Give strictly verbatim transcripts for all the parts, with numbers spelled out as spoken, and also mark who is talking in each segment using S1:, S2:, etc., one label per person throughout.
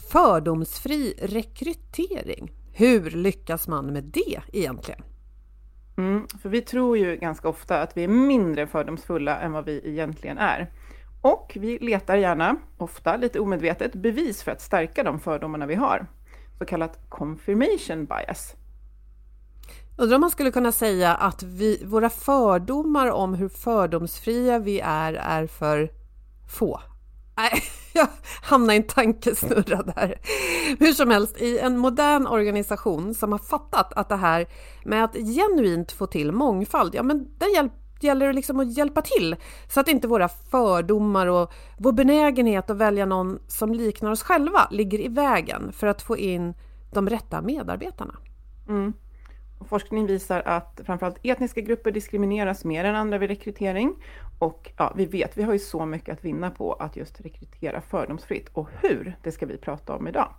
S1: Fördomsfri rekrytering. Hur lyckas man med det egentligen?
S2: Mm, för vi tror ju ganska ofta att vi är mindre fördomsfulla än vad vi egentligen är. Och vi letar gärna, ofta lite omedvetet, bevis för att stärka de fördomarna vi har. Så kallat confirmation bias.
S1: Undrar om man skulle kunna säga att vi, våra fördomar om hur fördomsfria vi är är för få. Nej, jag hamnar i en tankesnurra där. Hur som helst, i en modern organisation som har fattat att det här med att genuint få till mångfald, ja men där hjälp, gäller det liksom att hjälpa till så att inte våra fördomar och vår benägenhet att välja någon som liknar oss själva ligger i vägen för att få in de rätta medarbetarna.
S2: Mm. Och forskning visar att framförallt etniska grupper diskrimineras mer än andra vid rekrytering. Och ja, vi vet, vi har ju så mycket att vinna på att just rekrytera fördomsfritt. Och hur, det ska vi prata om idag.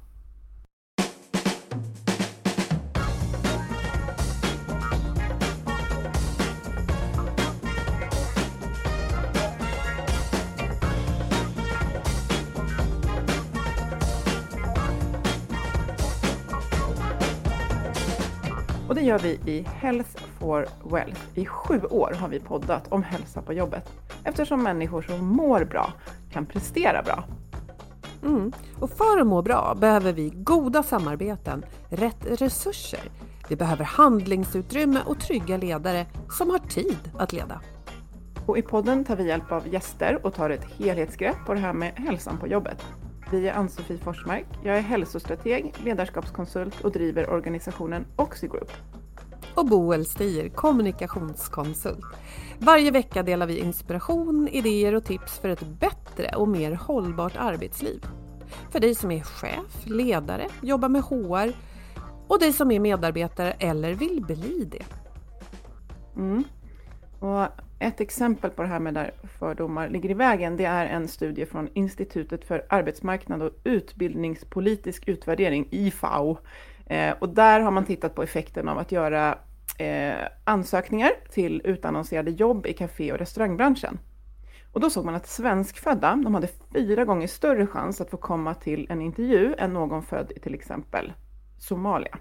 S2: Och det gör vi i Health for Wealth. I sju år har vi poddat om hälsa på jobbet. Eftersom människor som mår bra kan prestera bra.
S1: Mm. Och för att må bra behöver vi goda samarbeten, rätt resurser. Vi behöver handlingsutrymme och trygga ledare som har tid att leda.
S2: Och i podden tar vi hjälp av gäster och tar ett helhetsgrepp på det här med hälsan på jobbet. Vi är Ann-Sofie Forsmark, jag är hälsostrateg, ledarskapskonsult och driver organisationen Oxigroup.
S1: Och Boel Stier, kommunikationskonsult. Varje vecka delar vi inspiration, idéer och tips för ett bättre och mer hållbart arbetsliv. För dig som är chef, ledare, jobbar med H R och dig som är medarbetare eller vill bli det.
S2: Mm. Och ett exempel på det här med där fördomar ligger i vägen, det är en studie från Institutet för arbetsmarknad och utbildningspolitisk utvärdering, I F A U. Eh, och där har man tittat på effekten av att göra eh, ansökningar till utannonserade jobb i café- och restaurangbranschen. Och då såg man att svenskfödda, de hade fyra gånger större chans att få komma till en intervju än någon född i till exempel Somalia.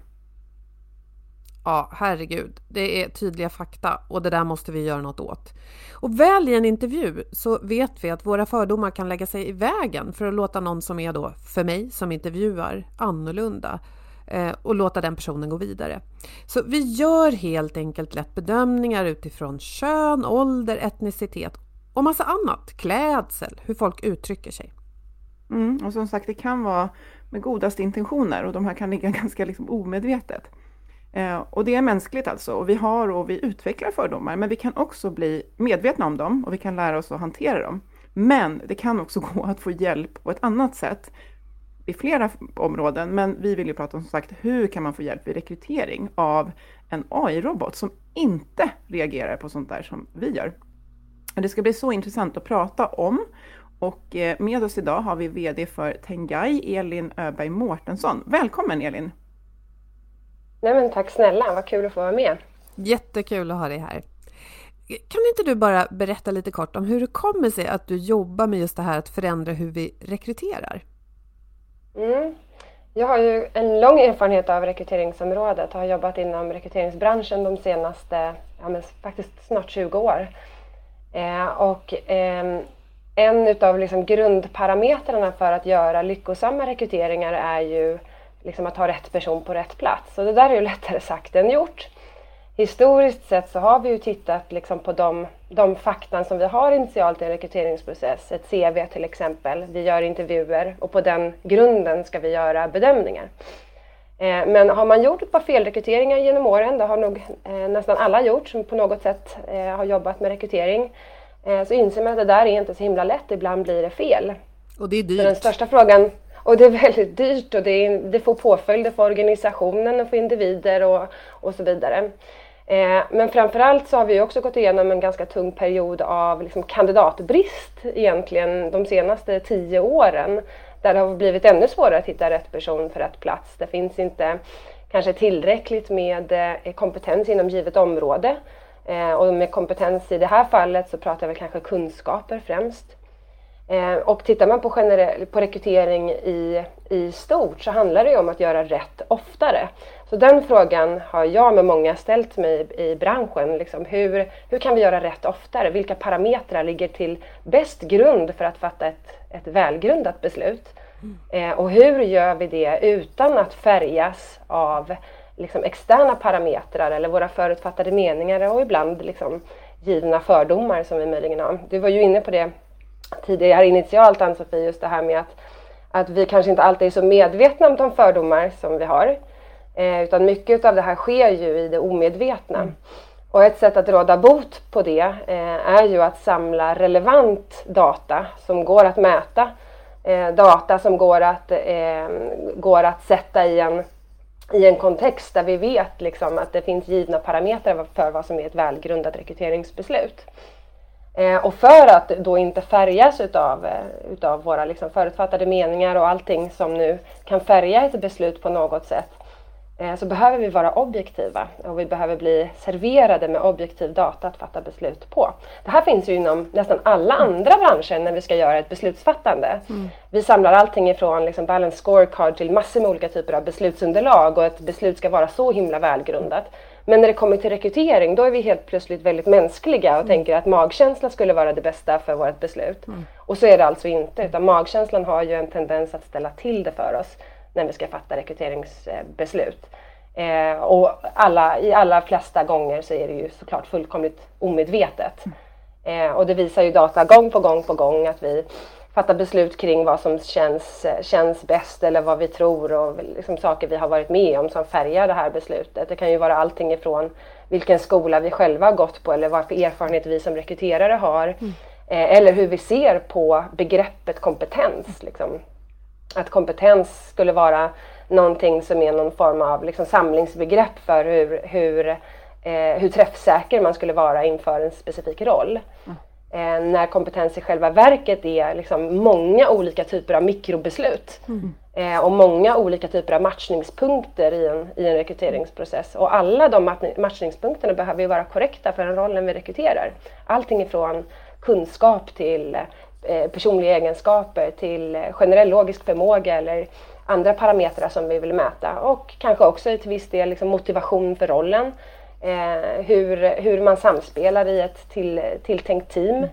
S1: Ja, herregud. Det är tydliga fakta och det där måste vi göra något åt. Och väl i en intervju så vet vi att våra fördomar kan lägga sig i vägen för att låta någon som är då, för mig som intervjuar, annorlunda eh, och låta den personen gå vidare. Så vi gör helt enkelt lätt bedömningar utifrån kön, ålder, etnicitet och massa annat. Klädsel, hur folk uttrycker sig.
S2: Mm, och som sagt, det kan vara med godaste intentioner och de här kan ligga ganska liksom omedvetet. Eh, och det är mänskligt alltså, och vi har och vi utvecklar fördomar, men vi kan också bli medvetna om dem och vi kan lära oss att hantera dem. Men det kan också gå att få hjälp på ett annat sätt i flera områden, men vi vill ju prata om som sagt, hur kan man få hjälp vid rekrytering av en A I-robot som inte reagerar på sånt där som vi gör. Det ska bli så intressant att prata om, och eh, med oss idag har vi vd för Tengai, Elin Öberg Mårtensson. Välkommen Elin!
S3: Nej men tack snälla, vad kul att få vara med.
S1: Jättekul att ha dig här. Kan inte du bara berätta lite kort om hur det kommer sig att du jobbar med just det här att förändra hur vi rekryterar?
S3: Mm. Jag har ju en lång erfarenhet av rekryteringsområdet och har jobbat inom rekryteringsbranschen de senaste, ja men faktiskt snart tjugo år. Eh, och eh, en av liksom grundparametrarna för att göra lyckosamma rekryteringar är ju liksom att ha rätt person på rätt plats. Och det där är ju lättare sagt än gjort. Historiskt sett så har vi ju tittat liksom på de, de fakta som vi har initialt i en rekryteringsprocess. Ett C V till exempel. Vi gör intervjuer och på den grunden ska vi göra bedömningar. Eh, men har man gjort ett par felrekryteringar genom åren, det har nog eh, nästan alla gjort som på något sätt eh, har jobbat med rekrytering, eh, så inser man att det där är inte så himla lätt. Ibland blir det fel.
S1: Och det är dyrt.
S3: Så den största frågan... Och det är väldigt dyrt och det, är, det får påföljder för organisationen och för individer och, och så vidare. Eh, men framförallt så har vi också gått igenom en ganska tung period av liksom kandidatbrist egentligen de senaste tio åren. Där det har blivit ännu svårare att hitta rätt person för rätt plats. Det finns inte kanske tillräckligt med eh, kompetens inom givet område. Eh, och med kompetens i det här fallet så pratar vi kanske kunskaper främst. Eh, och tittar man på, generell, på rekrytering i, i stort så handlar det ju om att göra rätt oftare. Så den frågan har jag med många ställt mig i, i branschen. Liksom, hur, hur kan vi göra rätt oftare? Vilka parametrar ligger till bäst grund för att fatta ett, ett välgrundat beslut? Eh, och hur gör vi det utan att färgas av liksom, externa parametrar eller våra förutfattade meningar och ibland liksom, givna fördomar som vi möjligen har. Du var ju inne på det tidigare initialt, Ann-Sofie, just det här med att, att vi kanske inte alltid är så medvetna om de fördomar som vi har. Eh, utan mycket av det här sker ju i det omedvetna. Mm. Och ett sätt att råda bot på det eh, är ju att samla relevant data som går att mäta. Eh, data som går att, eh, går att sätta i en, i en kontext där vi vet liksom, att det finns givna parametrar för vad som är ett välgrundat rekryteringsbeslut. Eh, och för att då inte färgas utav, eh, utav våra liksom, förutfattade meningar och allting som nu kan färga ett beslut på något sätt, eh, så behöver vi vara objektiva och vi behöver bli serverade med objektiv data att fatta beslut på. Det här finns ju inom nästan alla andra branscher när vi ska göra ett beslutsfattande. Mm. Vi samlar allting ifrån liksom, balance scorecard till massor med olika typer av beslutsunderlag och ett beslut ska vara så himla välgrundat. Men när det kommer till rekrytering, då är vi helt plötsligt väldigt mänskliga och mm. tänker att magkänsla skulle vara det bästa för vårt beslut. Mm. Och så är det alltså inte, utan magkänslan har ju en tendens att ställa till det för oss när vi ska fatta rekryteringsbeslut. Eh, och alla, i alla flesta gånger så är det ju såklart fullkomligt omedvetet. Mm. Eh, och det visar ju data gång på gång på gång att vi fatta beslut kring vad som känns, känns bäst eller vad vi tror och liksom saker vi har varit med om som färgar det här beslutet. Det kan ju vara allting ifrån vilken skola vi själva har gått på eller vad för erfarenhet vi som rekryterare har. Mm. Eh, eller hur vi ser på begreppet kompetens. Liksom. Att kompetens skulle vara någonting som är någon form av liksom, samlingsbegrepp för hur, hur, eh, hur träffsäker man skulle vara inför en specifik roll. Mm. Eh, när kompetens i själva verket är liksom många olika typer av mikrobeslut mm. eh, och många olika typer av matchningspunkter i en, i en rekryteringsprocess. Och alla de matchningspunkterna behöver ju vara korrekta för den rollen vi rekryterar. Allting ifrån kunskap till eh, personliga egenskaper till generell logisk förmåga eller andra parametrar som vi vill mäta. Och kanske också till viss del liksom motivation för rollen. Eh, hur, hur man samspelar i ett till, tilltänkt team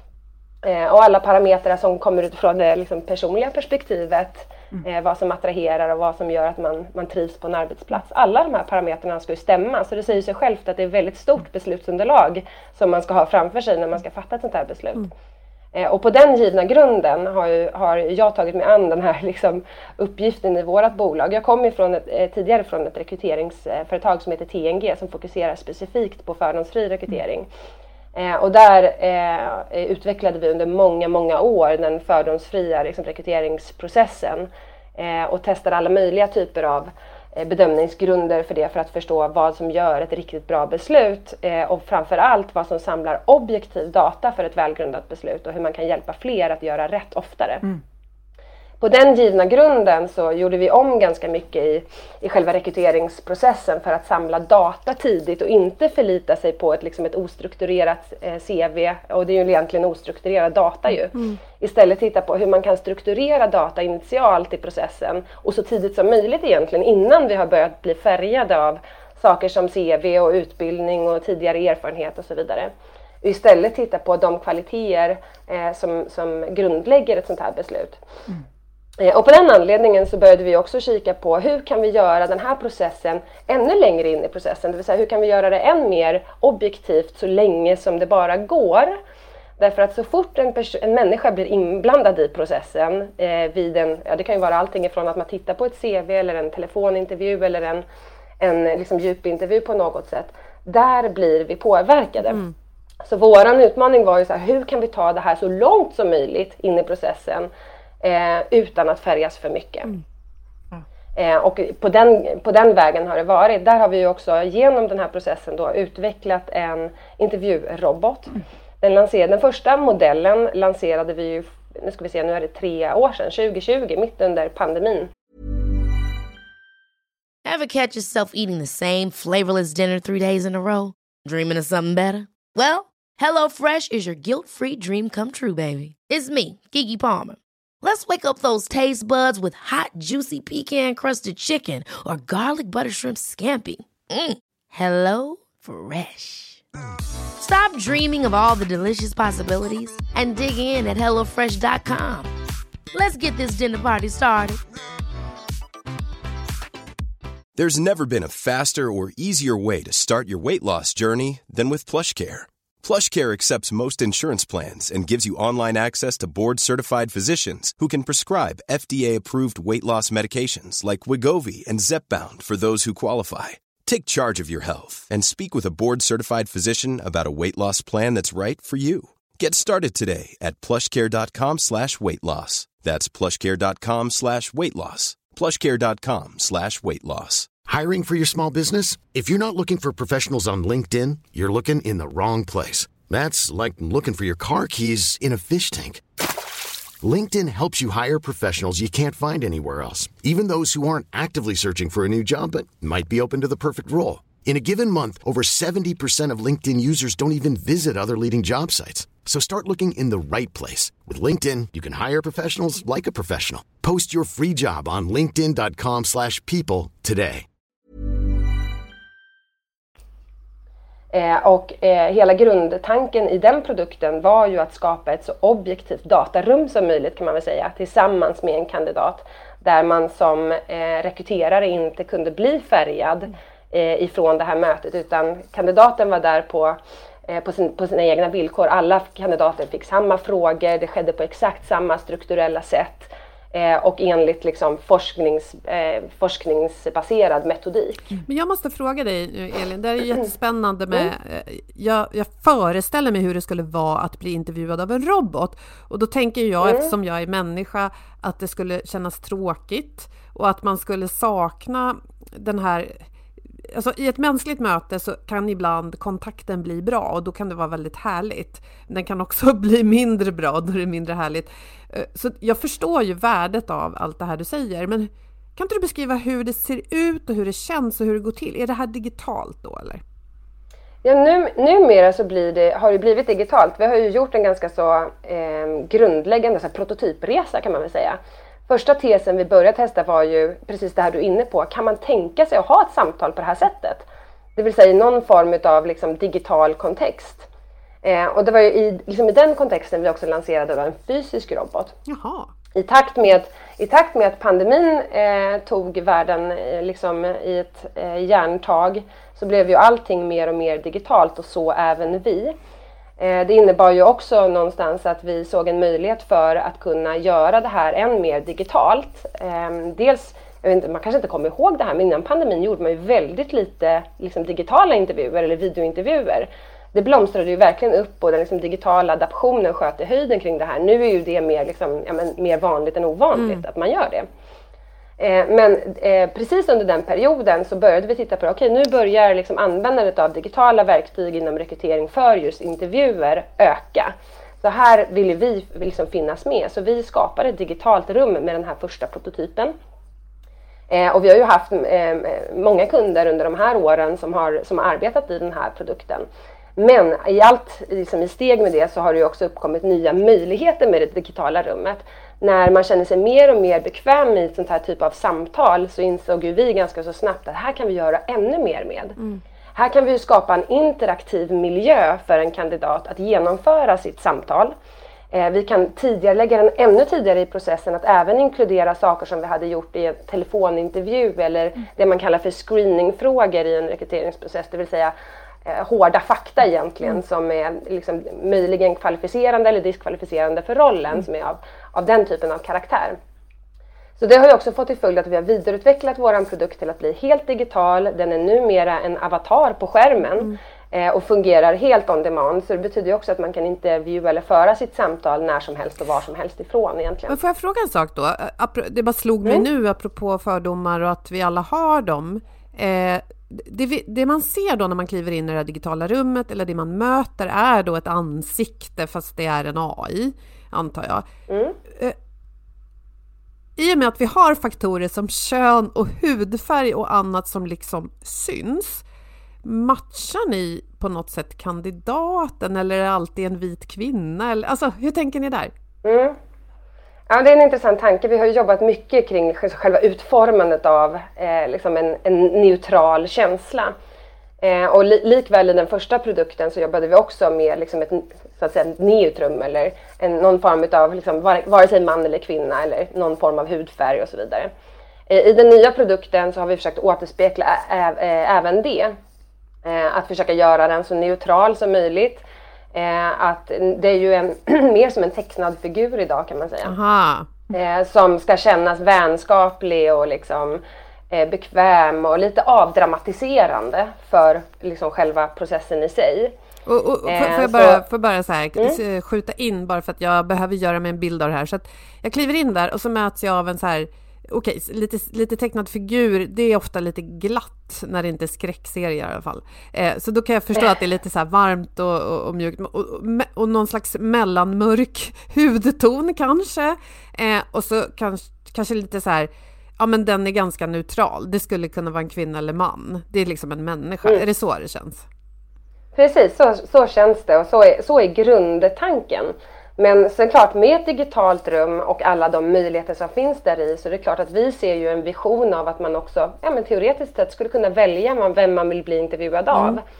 S3: eh, och alla parametrar som kommer utifrån det liksom, personliga perspektivet, eh, vad som attraherar och vad som gör att man, man trivs på en arbetsplats. Alla de här parametrarna ska ju stämma, så det säger sig självt att det är ett väldigt stort beslutsunderlag som man ska ha framför sig när man ska fatta ett sånt här beslut. Mm. Eh, och på den givna grunden har, ju, har jag tagit mig an den här liksom, uppgiften i vårt bolag. Jag kom ifrån ett, eh, tidigare från ett rekryteringsföretag som heter T N G som fokuserar specifikt på fördomsfri rekrytering. Eh, och där eh, utvecklade vi under många, många år den fördomsfria liksom, rekryteringsprocessen eh, och testade alla möjliga typer av bedömningsgrunder för det för att förstå vad som gör ett riktigt bra beslut eh, och framförallt vad som samlar objektiv data för ett välgrundat beslut och hur man kan hjälpa fler att göra rätt oftare. Mm. På den givna grunden så gjorde vi om ganska mycket i, i själva rekryteringsprocessen för att samla data tidigt och inte förlita sig på ett, liksom ett ostrukturerat eh, C V, och det är ju egentligen ostrukturerad data ju. Mm. Istället titta på hur man kan strukturera data initialt i processen och så tidigt som möjligt egentligen innan vi har börjat bli färgade av saker som C V och utbildning och tidigare erfarenhet och så vidare. Och istället titta på de kvaliteter eh, som, som grundlägger ett sånt här beslut. Mm. Och på den anledningen så började vi också kika på hur kan vi göra den här processen ännu längre in i processen. Det vill säga hur kan vi göra det än mer objektivt så länge som det bara går. Därför att så fort en, pers- en människa blir inblandad i processen eh, vid en, ja, det kan ju vara allting ifrån att man tittar på ett C V eller en telefonintervju eller en, en liksom djupintervju på något sätt. Där blir vi påverkade. Mm. Så våran utmaning var ju så här, hur kan vi ta det här så långt som möjligt in i processen Eh, utan att färgas för mycket. Mm. Ja. Eh, och på den, på den vägen har det varit. Där har vi ju också genom den här processen då utvecklat en intervjurobot. Mm. Den, lanserade, den första modellen lanserade vi ju, nu ska vi se, nu är det tre år sedan, tjugo tjugo, mitt under pandemin.
S4: Ever catch yourself eating the same flavorless dinner three days in a row? Dreaming of something better? Well, HelloFresh is your guilt-free dream come true, baby. It's me, Keke Palmer. Let's wake up those taste buds with hot, juicy pecan-crusted chicken or garlic butter shrimp scampi. Mm. Hello Fresh. Stop dreaming of all the delicious possibilities and dig in at hello fresh dot com. Let's get this dinner party started.
S5: There's never been a faster or easier way to start your weight loss journey than with PlushCare. PlushCare accepts most insurance plans and gives you online access to board-certified physicians who can prescribe F D A-approved weight loss medications like Wegovy and Zepbound for those who qualify. Take charge of your health and speak with a board-certified physician about a weight loss plan that's right for you. Get started today at plushcare.com slash weight loss. That's plushcare.com slash weight loss. plushcare.com slash weight loss.
S6: Hiring for your small business? If you're not looking for professionals on LinkedIn, you're looking in the wrong place. That's like looking for your car keys in a fish tank. LinkedIn helps you hire professionals you can't find anywhere else, even those who aren't actively searching for a new job but might be open to the perfect role. In a given month, over seventy percent of LinkedIn users don't even visit other leading job sites. So start looking in the right place. With LinkedIn, you can hire professionals like a professional. Post your free job on linkedin.com slash people today.
S3: Eh, och eh, hela grundtanken i den produkten var ju att skapa ett så objektivt datarum som möjligt, kan man väl säga, tillsammans med en kandidat. Där man som eh, rekryterare inte kunde bli färgad eh, ifrån det här mötet, utan kandidaten var där på, eh, på, sin, på sina egna villkor. Alla kandidater fick samma frågor, det skedde på exakt samma strukturella sätt. Eh, och enligt liksom forsknings, eh, forskningsbaserad metodik.
S1: Men jag måste fråga dig, Elin, det är jättespännande med, eh, jag, jag föreställer mig hur det skulle vara att bli intervjuad av en robot. Och då tänker jag, mm. eftersom jag är människa, att det skulle kännas tråkigt och att man skulle sakna den här... Alltså, i ett mänskligt möte så kan ibland kontakten bli bra och då kan det vara väldigt härligt. Den kan också bli mindre bra och då är det mindre härligt. Så jag förstår ju värdet av allt det här du säger, men kan inte du beskriva hur det ser ut och hur det känns och hur det går till? Är det här digitalt då eller?
S3: Ja, nu, numera så blir det, har det blivit digitalt. Vi har ju gjort en ganska så eh, grundläggande så här, prototypresa, kan man väl säga. Första tesen vi började testa var ju precis det här du är inne på. Kan man tänka sig att ha ett samtal på det här sättet? Det vill säga i någon form av liksom, digital kontext. Eh, och det var ju i, liksom, i den kontexten vi också lanserade en fysisk robot.
S1: Jaha.
S3: I takt med, i takt med att pandemin eh, tog världen eh, liksom, i ett eh, järntag så blev ju allting mer och mer digitalt och så även vi. Det innebar ju också någonstans att vi såg en möjlighet för att kunna göra det här än mer digitalt. Dels, jag vet inte, man kanske inte kommer ihåg det här, men innan pandemin gjorde man ju väldigt lite liksom, digitala intervjuer eller videointervjuer. Det blomstrade ju verkligen upp och den liksom, digitala adaptionen sköt i höjden kring det här. Nu är ju det mer, liksom, ja, men, mer vanligt än ovanligt mm. att man gör det. Men eh, precis under den perioden så började vi titta på det. Okej, nu börjar liksom användandet av digitala verktyg inom rekrytering för just intervjuer öka. Så här ville vi liksom finnas med. Så vi skapade ett digitalt rum med den här första prototypen. Eh, och vi har ju haft eh, många kunder under de här åren som har, som har arbetat i den här produkten. Men i allt liksom i steg med det så har det ju också uppkommit nya möjligheter med det digitala rummet. När man känner sig mer och mer bekväm i ett sånt här typ av samtal så insåg ju vi ganska så snabbt att här kan vi göra ännu mer med. Mm. Här kan vi ju skapa en interaktiv miljö för en kandidat att genomföra sitt samtal. Eh, vi kan tidigarelägga den ännu tidigare i processen att även inkludera saker som vi hade gjort i en telefonintervju eller mm. det man kallar för screeningfrågor i en rekryteringsprocess, det vill säga hårda fakta egentligen mm. som är liksom möjligen kvalificerande eller diskvalificerande för rollen mm. som är av, av den typen av karaktär. Så det har ju också fått till följd att vi har vidareutvecklat våran produkt till att bli helt digital. Den är numera en avatar på skärmen mm. eh, och fungerar helt on demand. Så det betyder ju också att man kan intervjua eller föra sitt samtal när som helst och var som helst ifrån egentligen.
S1: Men får jag fråga en sak då? Det bara slog mig mm. nu apropå fördomar och att vi alla har dem. Eh, Det, det man ser då när man kliver in i det digitala rummet eller det man möter är då ett ansikte fast det är en A I, antar jag. Mm. I och med att vi har faktorer som kön och hudfärg och annat som liksom syns, matchar ni på något sätt kandidaten eller är det alltid en vit kvinna? Eller, alltså, hur tänker ni där?
S3: Mm. Ja, det är en intressant tanke. Vi har jobbat mycket kring själva utformandet av eh, liksom en, en neutral känsla. Eh, och li, likväl i den första produkten så jobbade vi också med liksom ett, så att säga, ett neutrum eller en, någon form av liksom, vare sig man eller kvinna eller någon form av hudfärg och så vidare. Eh, I den nya produkten så har vi försökt återspegla ä, ä, även det. Eh, att försöka göra den så neutral som möjligt. Eh, att det är ju en, mer som en tecknad figur idag kan man säga.
S1: Aha.
S3: Eh, som ska kännas vänskaplig och liksom eh, bekväm och lite avdramatiserande för liksom själva processen i sig.
S1: Och, och, och
S3: eh,
S1: får, jag bara,
S3: så,
S1: får bara så här,
S3: mm.
S1: skjuta in bara för att jag behöver göra mig en bild av det här. Så att jag kliver in där och så möts jag av en så här, okej, okay, lite, lite tecknad figur, det är ofta lite glatt när det inte är skräckserie i alla fall. Eh, så då kan jag förstå att det är lite så här varmt och, och, och mjukt och, och, och någon slags mellanmörk hudton kanske. Eh, och så kanske, kanske lite så här, ja men den är ganska neutral. Det skulle kunna vara en kvinna eller man. Det är liksom en människa. Mm. Är det så det känns?
S3: Precis, så, så känns det och så är, så är grundtanken. Men såklart med ett digitalt rum och alla de möjligheter som finns där i så är det klart att vi ser ju en vision av att man också ja, men teoretiskt sett skulle kunna välja vem man vill bli intervjuad av mm.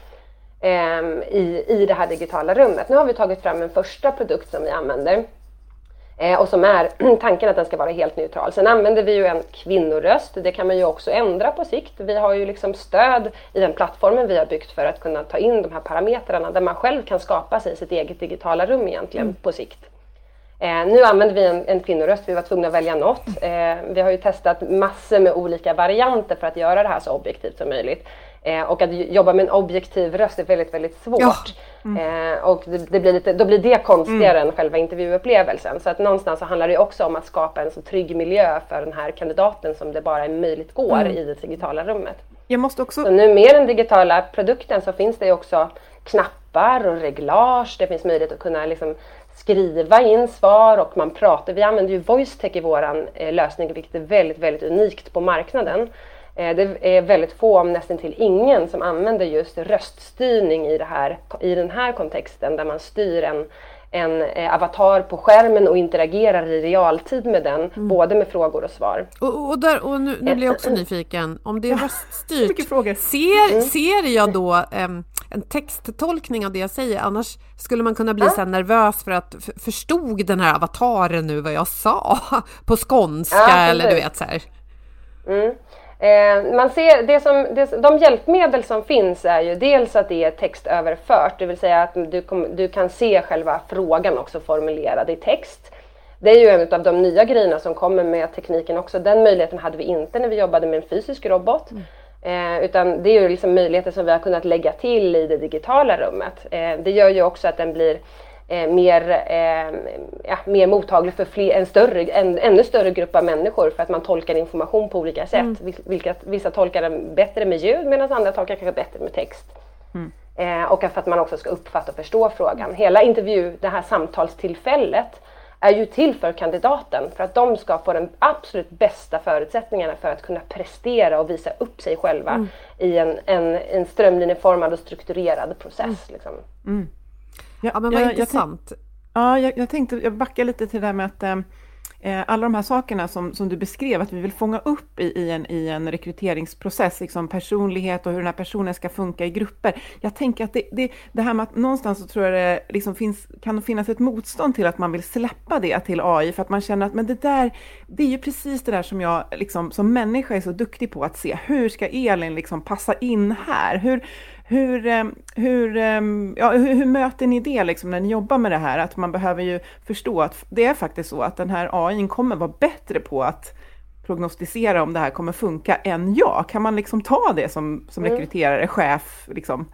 S3: eh, i, i det här digitala rummet. Nu har vi tagit fram en första produkt som vi använder eh, och som är tanken att den ska vara helt neutral. Sen använder vi ju en kvinnoröst, det kan man ju också ändra på sikt. Vi har ju liksom stöd i den plattformen vi har byggt för att kunna ta in de här parametrarna där man själv kan skapa sig sitt eget digitala rum egentligen mm. på sikt. Eh, nu använder vi en, en kvinnoröst, vi var tvungna att välja något. Eh, vi har ju testat massor med olika varianter för att göra det här så objektivt som möjligt. Eh, och att jobba med en objektiv röst är väldigt, väldigt svårt. Ja. Mm. Eh, och det, det blir lite, då blir det konstigare mm. än själva intervjuupplevelsen. Så att någonstans så handlar det också om att skapa en så trygg miljö för den här kandidaten som det bara är möjligt går mm. i det digitala rummet.
S2: Jag måste också...
S3: Så nu med den digitala produkten så finns det också knappar och reglage. Det finns möjlighet att kunna liksom skriva in svar och man pratar. Vi använder ju VoiceTech i våran eh, lösning vilket är väldigt, väldigt unikt på marknaden. Eh, det är väldigt få, om nästan till ingen, som använder just röststyrning i, det här, i den här kontexten där man styr en, en eh, avatar på skärmen och interagerar i realtid med den, mm. både med frågor och svar.
S1: Och, och, där, och nu, nu blir jag också nyfiken, om det är röststyrt,
S2: mycket frågor.
S1: Ser, mm. ser jag då um, en texttolkning av det jag säger? Annars skulle man kunna bli ja. så här nervös för att f- förstod den här avataren nu vad jag sa på skånska ja, eller du vet så här.
S3: Mm. Eh, man ser det som, det, de hjälpmedel som finns är ju dels att det är textöverfört, det vill säga att du, kom, du kan se själva frågan också formulerad i text. Det är ju en av de nya grejerna som kommer med tekniken också. Den möjligheten hade vi inte när vi jobbade med en fysisk robot. Mm. Eh, utan det är ju liksom möjligheter som vi har kunnat lägga till i det digitala rummet. Eh, det gör ju också att den blir eh, mer, eh, ja, mer mottaglig för fler, en, större, en ännu större grupp av människor för att man tolkar information på olika sätt. Mm. Vilka, vissa tolkar den bättre med ljud medan andra tolkar kanske bättre med text. Mm. Eh, och för att man också ska uppfatta och förstå frågan. Hela intervju, det här samtalstillfället är ju till för kandidaten för att de ska få de absolut bästa förutsättningarna för att kunna prestera och visa upp sig själva mm. i en, en, en strömlinjeformad och strukturerad process. Mm. Liksom.
S2: Mm.
S1: Ja, ja, men vad jag, intressant.
S2: Jag, ja, jag, jag tänkte, jag backar lite till det där med att eh, alla de här sakerna som, som du beskrev, att vi vill fånga upp i, i, en, i en rekryteringsprocess, liksom personlighet och hur den här personen ska funka i grupper. Jag tänker att det, det, det här med att någonstans så tror jag det liksom finns, kan finnas ett motstånd till att man vill släppa det till A I för att man känner att men det där, det är ju precis det där som jag liksom, som människa är så duktig på att se. Hur ska Elin liksom passa in här? Hur Hur, hur, ja, hur, hur möter ni det liksom när ni jobbar med det här? Att man behöver ju förstå att det är faktiskt så att den här A I kommer vara bättre på att prognostisera om det här kommer funka än jag. Kan man liksom ta det som, som
S3: mm.
S2: rekryterare, chef? Liksom?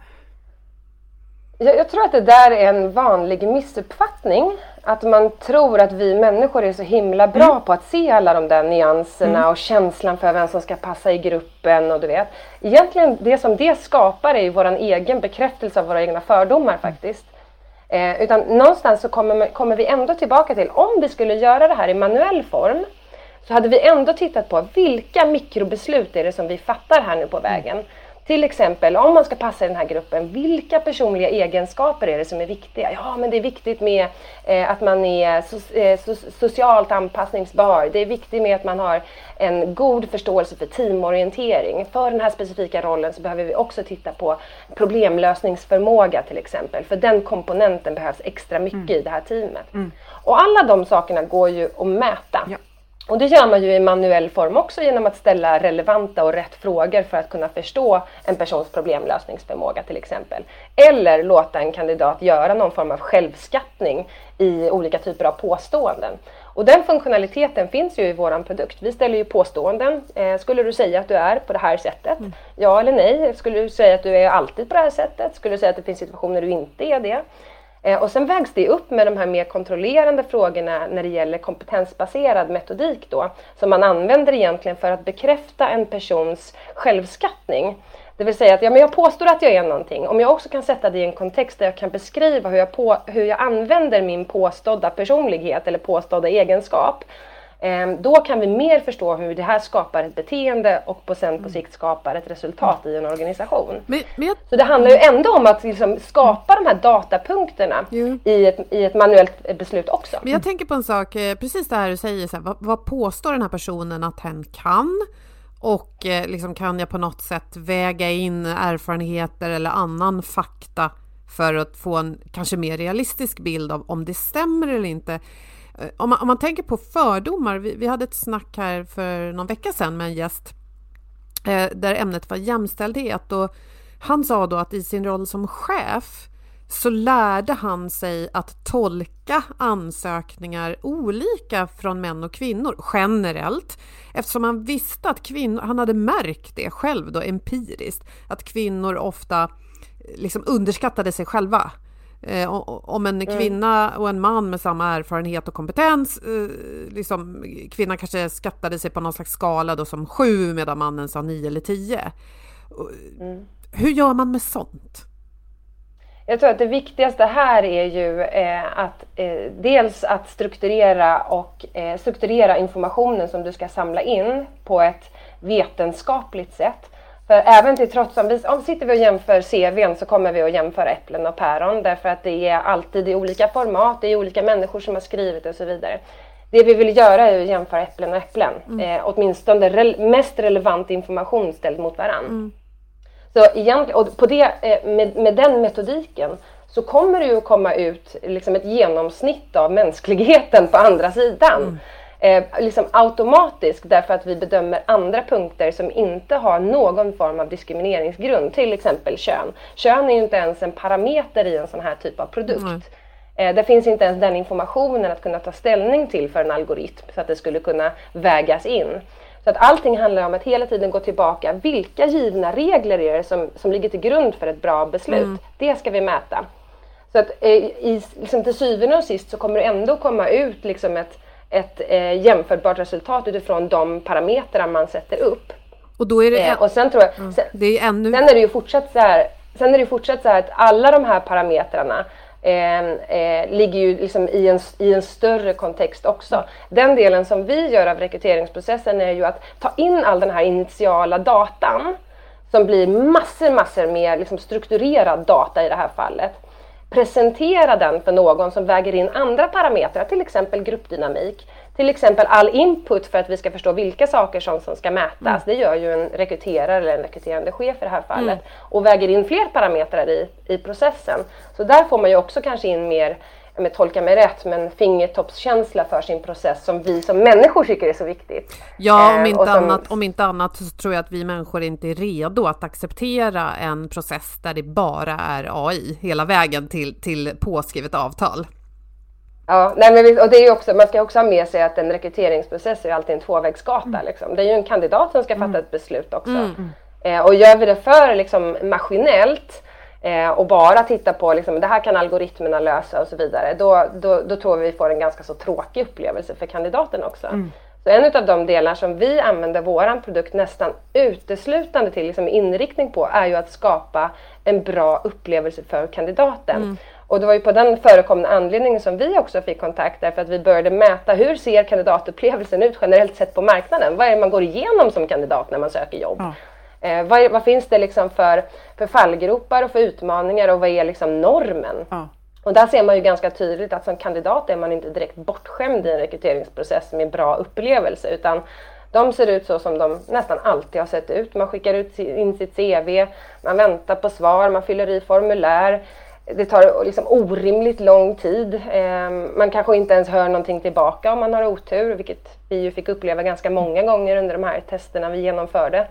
S3: Jag, jag tror att det där är en vanlig missuppfattning. Att man tror att vi människor är så himla bra mm. på att se alla de där nyanserna mm. och känslan för vem som ska passa i gruppen och du vet. Egentligen det som det skapar är ju vår egen bekräftelse av våra egna fördomar faktiskt. Eh, utan någonstans så kommer, kommer vi ändå tillbaka till, om vi skulle göra det här i manuell form så hade vi ändå tittat på vilka mikrobeslut är det som vi fattar här nu på vägen. Till exempel, om man ska passa i den här gruppen, vilka personliga egenskaper är det som är viktiga? Ja, men det är viktigt med eh, att man är so- eh, so- socialt anpassningsbar. Det är viktigt med att man har en god förståelse för teamorientering. För den här specifika rollen så behöver vi också titta på problemlösningsförmåga till exempel. För den komponenten behövs extra mycket mm. i det här teamet. Mm. Och alla de sakerna går ju att mäta. Ja. Och det gör man ju i manuell form också genom att ställa relevanta och rätt frågor för att kunna förstå en persons problemlösningsförmåga till exempel. Eller låta en kandidat göra någon form av självskattning i olika typer av påståenden. Och den funktionaliteten finns ju i våran produkt. Vi ställer ju påståenden. Eh, skulle du säga att du är på det här sättet? Mm. Ja eller nej? Skulle du säga att du är alltid på det här sättet? Skulle du säga att det finns situationer du inte är det? Och sen vägs det upp med de här mer kontrollerande frågorna när det gäller kompetensbaserad metodik då, som man använder egentligen för att bekräfta en persons självskattning. Det vill säga att ja, men jag påstår att jag är någonting. Om jag också kan sätta det i en kontext där jag kan beskriva hur jag, på, hur jag använder min påstådda personlighet eller påstådda egenskap, då kan vi mer förstå hur det här skapar ett beteende och på sen på sikt skapar ett resultat i en organisation. Men, men jag... Så det handlar ju ändå om att liksom skapa de här datapunkterna mm. i, ett, i ett manuellt beslut också.
S1: Men jag tänker på en sak, precis det här du säger, så här, vad, vad påstår den här personen att hen kan? Och eh, liksom, kan jag på något sätt väga in erfarenheter eller annan fakta för att få en kanske mer realistisk bild av om det stämmer eller inte? Om man, om man tänker på fördomar, vi, vi hade ett snack här för någon vecka sedan med en gäst eh, där ämnet var jämställdhet, och han sa då att i sin roll som chef så lärde han sig att tolka ansökningar olika från män och kvinnor generellt, eftersom han visste att kvinnor, han hade märkt det själv då empiriskt, att kvinnor ofta liksom underskattade sig själva. Eh, om en kvinna och en man med samma erfarenhet och kompetens, eh, liksom, kvinnan kanske skattade sig på någon slags skala då som sju medan mannen sa nio eller tio. Mm. Hur gör man med sånt?
S3: Jag tror att det viktigaste här är ju eh, att eh, dels att strukturera och eh, strukturera informationen som du ska samla in på ett vetenskapligt sätt. För även till trots om vi om sitter vi och jämför C V:n så kommer vi att jämföra äpplen och päron, därför att det är alltid i olika format, det är olika människor som har skrivit och så vidare. Det vi vill göra är att jämföra äpplen och äpplen, mm. eh, åtminstone re- mest relevant information ställd mot varann. Mm. Så egentligen, och på det, eh, med, med den metodiken så kommer det ju att komma ut liksom ett genomsnitt av mänskligheten på andra sidan. Mm. Eh, liksom automatiskt, därför att vi bedömer andra punkter som inte har någon form av diskrimineringsgrund, till exempel kön. Kön är ju inte ens en parameter i en sån här typ av produkt. Mm. Eh, det finns inte ens den informationen att kunna ta ställning till för en algoritm så att det skulle kunna vägas in. Så att allting handlar om att hela tiden gå tillbaka. Vilka givna regler är det som, som ligger till grund för ett bra beslut? Mm. Det ska vi mäta. Så att eh, i, liksom till syvende och sist så kommer det ändå komma ut liksom ett ett eh, jämförbart resultat utifrån de parametrar man sätter upp.
S1: Och då är det
S3: eh, och sen tror jag sen,
S1: det är ännu...
S3: sen är det ju fortsatt så här sen är det ju fortsatt så här att alla de här parametrarna eh, eh, ligger ju liksom i en i en större kontext också. Den delen som vi gör av rekryteringsprocessen är ju att ta in all den här initiala datan som blir massor massor med liksom strukturerad data i det här fallet. Presentera den för någon som väger in andra parametrar, till exempel gruppdynamik, till exempel all input för att vi ska förstå vilka saker som, som ska mätas. Mm. Det gör ju en rekryterare eller en rekryterande chef i det här fallet, mm. och väger in fler parametrar i, i processen. Så där får man ju också kanske in mer, med tolka mig rätt, men fingertoppskänsla för sin process som vi som människor tycker är så viktigt.
S1: Ja, om inte, eh, som... annat, om inte annat så tror jag att vi människor inte är redo att acceptera en process där det bara är A I hela vägen till, till påskrivet avtal.
S3: Ja, nej, men, och det är ju också, man ska också ha med sig att en rekryteringsprocess är alltid en tvåvägsgata. Mm. Liksom. Det är ju en kandidat som ska fatta mm. ett beslut också. Mm. Eh, och gör vi det för liksom, maskinellt, Eh, och bara titta på liksom, det här kan algoritmerna lösa och så vidare, då, då, då tror vi får en ganska så tråkig upplevelse för kandidaten också. Mm. Så en av de delar som vi använder våran produkt nästan uteslutande till liksom, inriktning på är ju att skapa en bra upplevelse för kandidaten. Mm. Och det var ju på den förekommande anledningen som vi också fick kontakt, därför att vi började mäta hur ser kandidatupplevelsen ut generellt sett på marknaden. Vad är det man går igenom som kandidat när man söker jobb? Ja. Eh, vad, vad finns det liksom för, för fallgropar och för utmaningar och vad är liksom normen?
S2: Ja.
S3: Och där ser man ju ganska tydligt att som kandidat är man inte direkt bortskämd i en rekryteringsprocess med bra upplevelse, utan de ser ut så som de nästan alltid har sett ut. Man skickar ut in sitt C V, man väntar på svar, man fyller i formulär. Det tar liksom orimligt lång tid. Man kanske inte ens hör någonting tillbaka om man har otur, vilket vi ju fick uppleva ganska många gånger under de här testerna vi genomförde.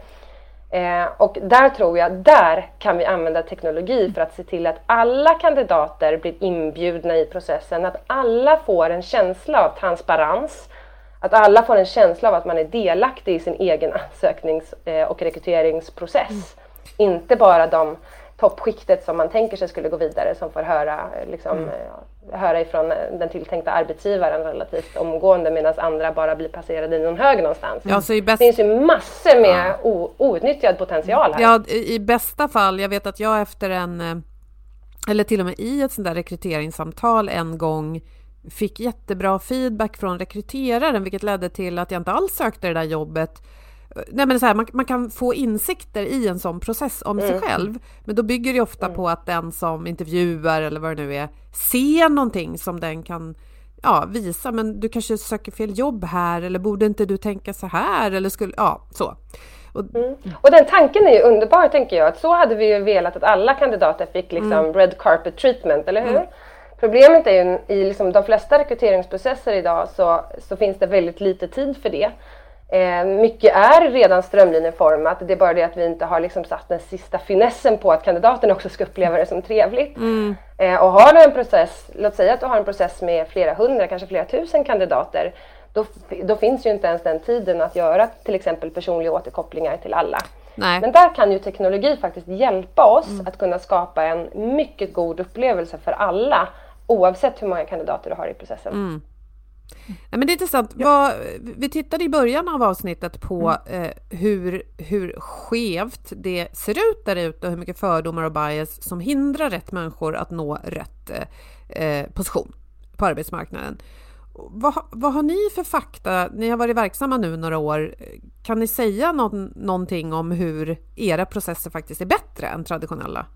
S3: Och där tror jag, där kan vi använda teknologi för att se till att alla kandidater blir inbjudna i processen, att alla får en känsla av transparens, att alla får en känsla av att man är delaktig i sin egen ansöknings- och rekryteringsprocess. Mm. Inte bara de toppskiktet som man tänker sig skulle gå vidare som får höra, liksom, mm. höra ifrån den tilltänkta arbetsgivaren relativt omgående, medan andra bara blir passerade i någon hög någonstans.
S1: Ja, så i bäst...
S3: Det finns ju massor med ja. o- outnyttjad potential här.
S1: Ja, i bästa fall, jag vet att jag efter en, eller till och med i ett sånt där rekryteringssamtal en gång fick jättebra feedback från rekryteraren, vilket ledde till att jag inte alls sökte det där jobbet. Nej, men så här, man, man kan få insikter i en sån process om mm. sig själv, men då bygger det ofta mm. på att den som intervjuar eller vad det nu är ser någonting som den kan ja, visa, men du kanske söker fel jobb här, eller borde inte du tänka så här, eller skulle, ja, så.
S3: Och, mm. och den tanken är ju underbar, tänker jag, att så hade vi ju velat att alla kandidater fick liksom mm. red carpet treatment, eller hur? Mm. Problemet är ju i liksom de flesta rekryteringsprocesser idag så, så finns det väldigt lite tid för det. Eh, mycket är redan strömlinjeformat, det är bara det att vi inte har liksom satt den sista finessen på att kandidaten också ska uppleva det som trevligt. Mm. Eh, och har du en process, låt säga att du har en process med flera hundra, kanske flera tusen kandidater, då, då finns ju inte ens den tiden att göra till exempel personliga återkopplingar till alla. Nej. Men där kan ju teknologi faktiskt hjälpa oss mm. att kunna skapa en mycket god upplevelse för alla, oavsett hur många kandidater du har i processen.
S1: Mm. Ja, men det är intressant. Ja. Vad, vi tittade i början av avsnittet på mm. eh, hur, hur skevt det ser ut där ute och hur mycket fördomar och bias som hindrar rätt människor att nå rätt eh, position på arbetsmarknaden. Vad, vad har ni för fakta? Ni har varit verksamma nu några år. Kan ni säga någon, någonting om hur era processer faktiskt är bättre än traditionella?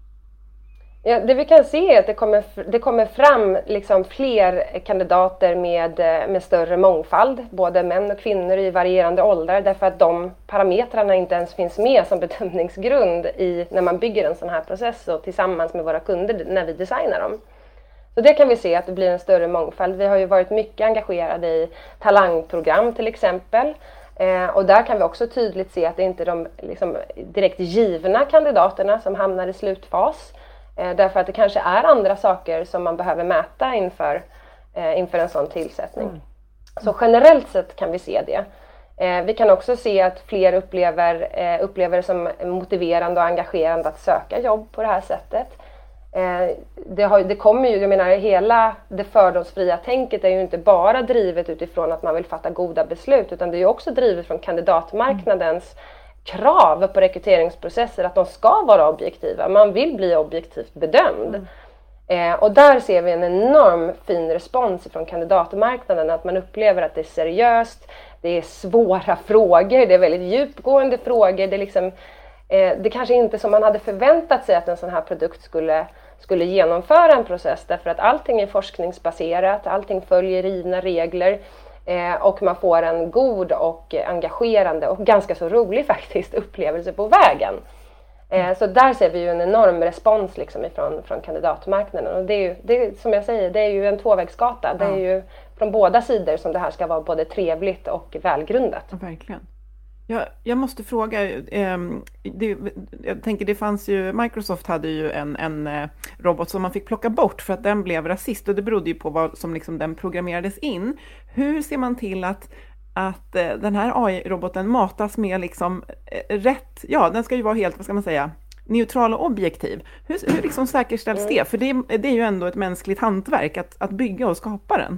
S3: Ja, det vi kan se är att det kommer, det kommer fram liksom fler kandidater med, med större mångfald, både män och kvinnor i varierande åldrar, därför att de parametrarna inte ens finns med som bedömningsgrund i, när man bygger en sån här process och tillsammans med våra kunder när vi designar dem. Så det kan vi se, att det blir en större mångfald. Vi har ju varit mycket engagerade i talangprogram till exempel. Eh, och där kan vi också tydligt se att det inte är de liksom, direkt givna kandidaterna som hamnar i slutfas. Eh, därför att det kanske är andra saker som man behöver mäta inför, eh, inför en sån tillsättning. Mm. Så generellt sett kan vi se det. Eh, vi kan också se att fler upplever, eh, upplever det som motiverande och engagerande att söka jobb på det här sättet. Det, har, det kommer ju, jag menar, hela det fördomsfria tänket är ju inte bara drivet utifrån att man vill fatta goda beslut, utan det är ju också drivet från kandidatmarknadens mm. krav på rekryteringsprocesser att de ska vara objektiva. Man vill bli objektivt bedömd. Mm. Eh, och där ser vi en enorm fin respons från kandidatmarknaden, att man upplever att det är seriöst, det är svåra frågor, det är väldigt djupgående frågor, det är liksom eh, det kanske inte som man hade förväntat sig att en sån här produkt skulle skulle genomföra en process, därför att allting är forskningsbaserat, allting följer givna regler eh, och man får en god och engagerande och ganska så rolig faktiskt upplevelse på vägen. Eh, så där ser vi ju en enorm respons liksom ifrån från kandidatmarknaden, och det är ju, det är, som jag säger, det är ju en tvåvägsgata. Det är ju från båda sidor som det här ska vara både trevligt och välgrundat.
S2: Ja, verkligen. Jag, jag måste fråga, eh, det, jag tänker det fanns ju, Microsoft hade ju en, en eh, robot som man fick plocka bort för att den blev rasist, och det berodde ju på vad som liksom den programmerades in. Hur ser man till att, att eh, den här A I-roboten matas med liksom eh, rätt, ja den ska ju vara helt, vad ska man säga, neutral och objektiv. Hur, hur liksom säkerställs det? För det, det är ju ändå ett mänskligt hantverk att, att bygga och skapa den.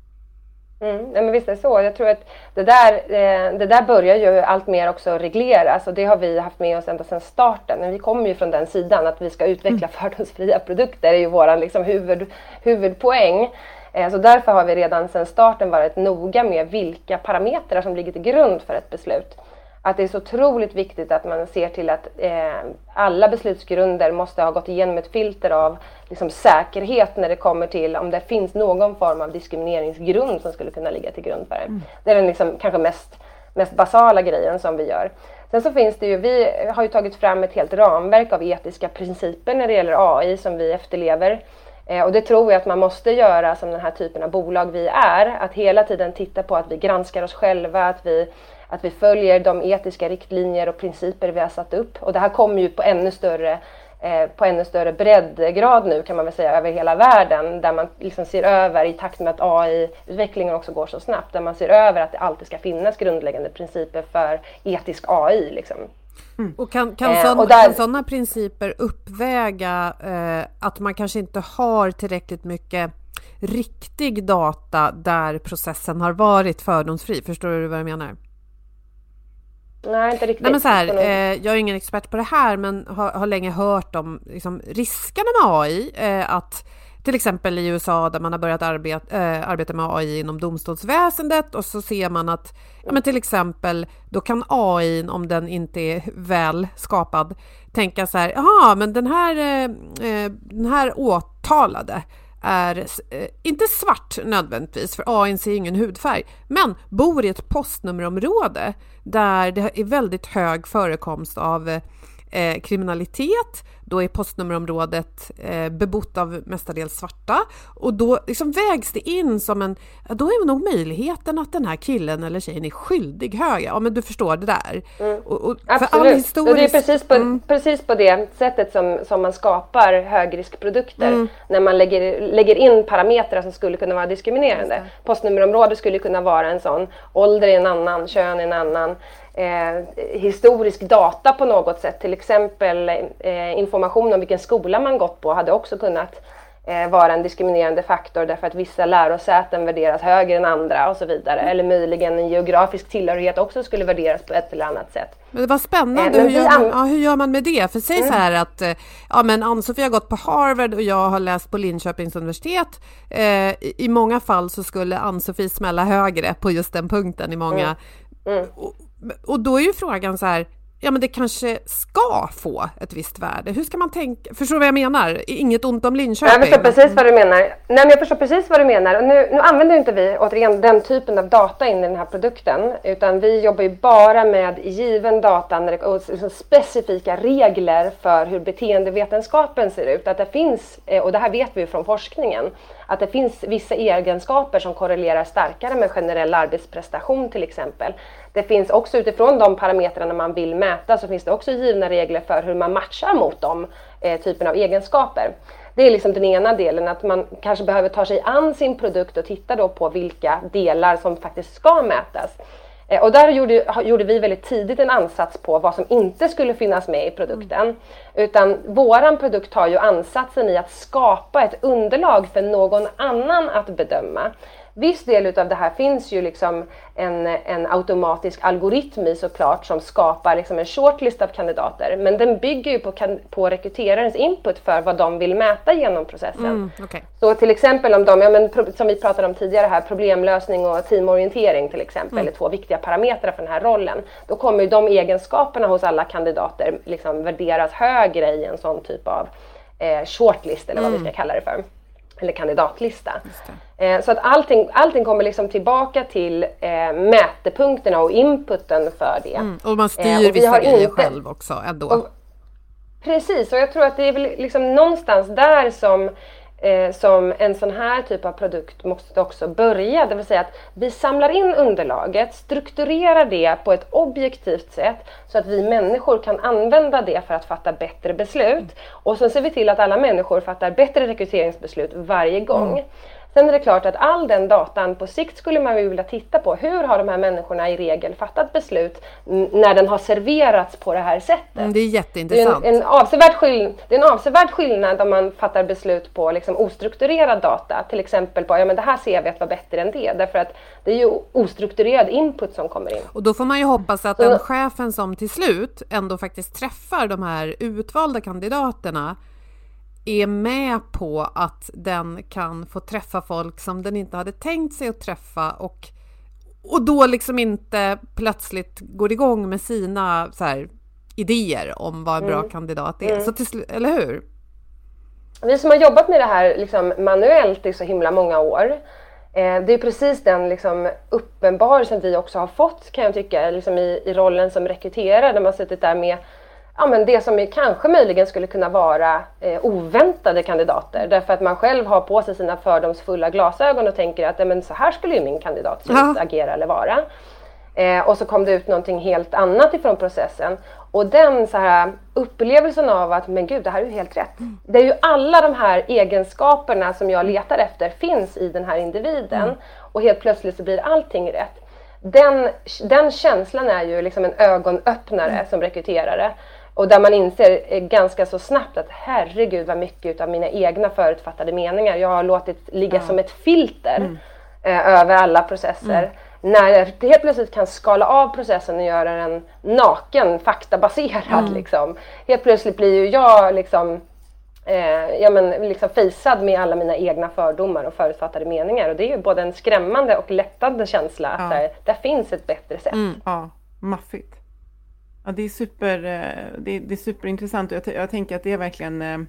S3: Mm, ja, men visst är det så. Jag tror att det där, eh, det där börjar ju allt mer också regleras, och det har vi haft med oss ända sedan starten. Men vi kommer ju från den sidan att vi ska utveckla fördomsfria produkter, det är ju vår liksom, huvud, huvudpoäng. Eh, så därför har vi redan sedan starten varit noga med vilka parametrar som ligger till grund för ett beslut. Att det är så otroligt viktigt att man ser till att eh, alla beslutsgrunder måste ha gått igenom ett filter av liksom, säkerhet när det kommer till om det finns någon form av diskrimineringsgrund som skulle kunna ligga till grund för det. Mm. Det är den liksom, kanske mest, mest basala grejen som vi gör. Sen så finns det ju, vi har ju tagit fram ett helt ramverk av etiska principer när det gäller A I som vi efterlever. Eh, och det tror jag att man måste göra som den här typen av bolag vi är. Att hela tiden titta på att vi granskar oss själva, att vi Att vi följer de etiska riktlinjer och principer vi har satt upp. Och det här kommer ju på ännu större, eh, på ännu större breddgrad nu kan man väl säga över hela världen. Där man liksom ser över i takt med att A I-utvecklingen också går så snabbt. Där man ser över att det alltid ska finnas grundläggande principer för etisk A I. Liksom.
S1: Mm. Och kan, kan,
S3: eh,
S1: sån,
S3: och där,
S1: kan sådana principer uppväga eh, att man kanske inte har tillräckligt mycket riktig data där processen har varit fördomsfri? Förstår du vad jag menar?
S3: Nej, inte riktigt.
S1: Nej, men så här, eh, jag är ingen expert på det här men har, har länge hört om liksom, riskerna med A I. Eh, att till exempel i U S A där man har börjat arbeta, eh, arbeta med A I inom domstolsväsendet och så ser man att ja, men till exempel då kan A I, om den inte är väl skapad, tänka så här, jaha men den här, eh, den här åtalade är eh, inte svart nödvändigtvis för A I ser ingen hudfärg men bor i ett postnummerområde där det är väldigt hög förekomst av eh, kriminalitet. Då är postnummerområdet eh, bebott av mestadels svarta och då liksom vägs det in som en, då är nog möjligheten att den här killen eller tjejen är skyldig hög. Ja men du förstår det där. Mm. Och, och för
S3: absolut.
S1: all historisk...
S3: Och det är precis på,
S1: mm.
S3: precis på det sättet som, som man skapar högriskprodukter.
S1: Mm.
S3: När man lägger, lägger in parametrar som skulle kunna vara diskriminerande. Postnummerområde skulle kunna vara en sån. Ålder är en annan, kön är en annan. Eh, historisk data på något sätt, till exempel eh, information om vilken skola man gått på hade också kunnat eh, vara en diskriminerande faktor därför att vissa lärosäten värderas högre än andra och så vidare. Eller möjligen en geografisk tillhörighet också skulle värderas på ett eller annat sätt.
S1: Men det var spännande,
S3: eh,
S1: hur, gör man, ja, hur gör man med det? För säg mm. så här att ja, men Ann-Sofie har gått på Harvard och jag har läst på Linköpings universitet. Eh, i, I många fall så skulle Ann-Sofie smälla högre på just den punkten i många... Mm. Mm. Och, Och då är ju frågan så här, ja men det kanske ska få ett visst värde. Hur ska man tänka? Förstår du vad jag menar? Inget ont om Linköping.
S3: Jag förstår precis vad du menar. Nej men jag förstår precis vad du menar. Och nu, nu använder inte vi återigen den typen av data in i den här produkten. Utan vi jobbar ju bara med given data och liksom specifika regler för hur beteendevetenskapen ser ut. Att det finns, och det här vet vi ju från forskningen, att det finns vissa egenskaper som korrelerar starkare med generell arbetsprestation till exempel. Det finns också utifrån de parametrarna man vill mäta så finns det också givna regler för hur man matchar mot de eh, typen av egenskaper. Det är liksom den ena delen, att man kanske behöver ta sig an sin produkt och titta då på vilka delar som faktiskt ska mätas. Eh, och där gjorde, gjorde vi väldigt tidigt en ansats på vad som inte skulle finnas med i produkten. Mm. Utan våran produkt har ju ansatsen i att skapa ett underlag för någon annan att bedöma. Viss del av det här finns ju liksom en, en automatisk algoritm i såklart som skapar liksom en shortlist av kandidater. Men den bygger ju på, på rekryterarens input för vad de vill mäta genom processen.
S1: Mm, okay.
S3: Så till exempel om de, ja, men, som vi pratade om tidigare här, problemlösning och teamorientering till exempel, mm. är två viktiga parametrar för den här rollen. Då kommer ju de egenskaperna hos alla kandidater liksom värderas högre i en sån typ av eh, shortlist eller vad mm. vi ska kalla det för. Eller kandidatlista. Eh, så att allting, allting kommer liksom tillbaka till eh, mätepunkterna och inputen för det. Mm,
S1: och man styr eh, och vissa grejer inte, själv också ändå. Och,
S3: precis, och jag tror att det är väl liksom någonstans där som, eh, som en sån här typ av produkt måste också börja. Det vill säga att vi samlar in underlaget, strukturerar det på ett objektivt sätt så att vi människor kan använda det för att fatta bättre beslut. Mm. Och så ser vi till att alla människor fattar bättre rekryteringsbeslut varje gång. Mm. Sen är det klart att all den datan på sikt skulle man ju vilja titta på. Hur har de här människorna i regel fattat beslut när den har serverats på det här sättet?
S1: Mm, det är jätteintressant.
S3: Det är en, en, avsevärd skill- det är en avsevärd skillnad om man fattar beslut på liksom ostrukturerad data. Till exempel på, ja men det här C V:t var bättre än det. Därför att det är ju ostrukturerad input som kommer in.
S1: Och då får man ju hoppas att den chefen som till slut ändå faktiskt träffar de här utvalda kandidaterna är med på att den kan få träffa folk som den inte hade tänkt sig att träffa och, och då liksom inte plötsligt går igång med sina så här, idéer om vad en bra mm. kandidat är. Mm. Så till slut, eller hur?
S3: Vi som har jobbat med det här liksom, manuellt i så himla många år, eh, det är precis den liksom, uppenbarelsen vi också har fått, kan jag tycka, liksom, i, i rollen som rekryterare, där man suttit där med ja, men det som är, kanske möjligen skulle kunna vara eh, oväntade kandidater. Därför att man själv har på sig sina fördomsfulla glasögon och tänker att men, så här skulle ju min kandidat se ut, agera eller vara. Eh, och så kom det ut någonting helt annat ifrån processen. Och den så här, upplevelsen av att men gud, det här är ju helt rätt. Mm. Det är ju alla de här egenskaperna som jag letar efter finns i den här individen. Mm. Och helt plötsligt så blir allting rätt. Den, den känslan är ju liksom en ögonöppnare mm. som rekryterare. Och där man inser ganska så snabbt att herregud vad mycket av mina egna förutfattade meningar jag har låtit ligga ja. som ett filter mm. eh, över alla processer. Mm. När jag helt plötsligt kan skala av processen och göra den naken, faktabaserad. Mm. Liksom. Helt plötsligt blir ju jag liksom, eh, ja, men, liksom fejsad med alla mina egna fördomar och förutfattade meningar. Och det är ju både en skrämmande och lättande känsla att ja. där, där finns ett bättre sätt.
S2: Mm. Ja, maffigt. Ja, det är super, det är, det är superintressant och jag, t- jag tänker att det är verkligen, eh,